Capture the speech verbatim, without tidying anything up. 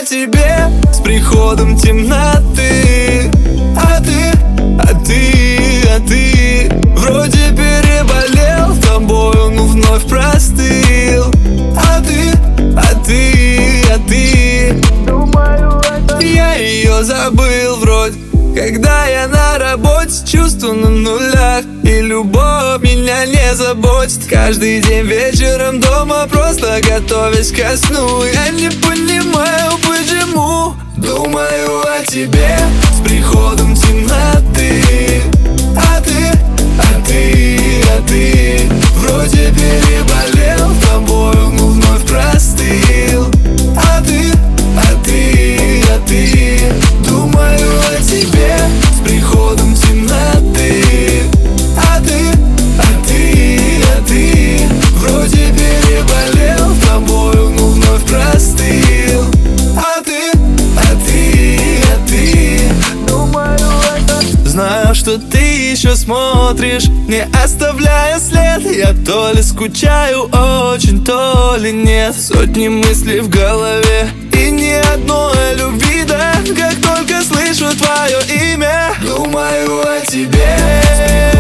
о тебе с приходом темноты. А ты, а ты, а ты вроде переболел тобою, но вновь простыл. А ты, а ты, а ты я ее забыл вроде, когда я на работе, чувства на нулях, и любовь меня не заботит. Каждый день вечером дома, просто готовясь ко сну. Я не понимаю, почему думаю о тебе с приходом темноты. А ты, а ты, а ты вроде переболел тобою, но вновь простыл. А ты, а ты, а ты думаю о тебе с приходом темноты. А ты, а ты, а ты вроде переболел тобою, но вновь простыл. А ты, а ты, а ты думаю это. Знаю, что ты еще смотришь, не оставляя след. Я то ли скучаю очень, то ли нет. Сотни мыслей в голове и ни одной о любви, да. Как только слышу твое имя, думаю о тебе.